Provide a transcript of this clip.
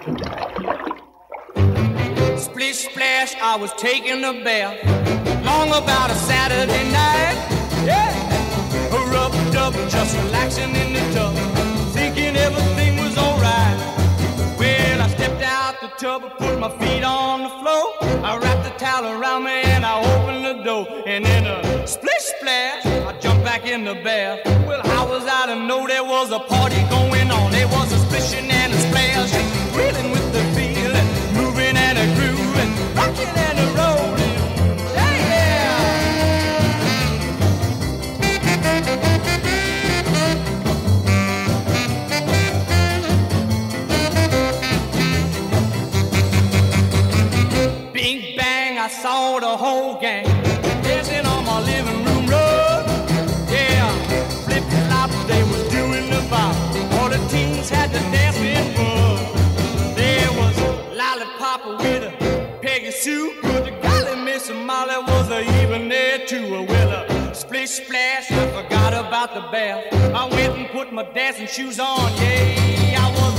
Splish splash, I was taking a bath, long about a Saturday night. Yeah, rub-a-dub, just relaxing in the tub, thinking everything was alright. Well, I stepped out the tub, put my feet on the floor, I wrapped the towel around me and I opened the door. And in a splish splash, I jumped back in the bath. Well, how was I to know there was a party going on? There was a splishing and a splash, reeling with the feeling, moving and a grooving, rocking and a rolling. Yeah, bing bang, I saw the whole gang dancing on my living room rug. Yeah, flip flop, they was doing the bop. All the teens had the dancing bug. There was Lollipop with a Peggy Sue, but the golly Miss Molly was even there too. Well, a splish splash, I forgot about the bath. I went and put my dancing shoes on. Yeah, I was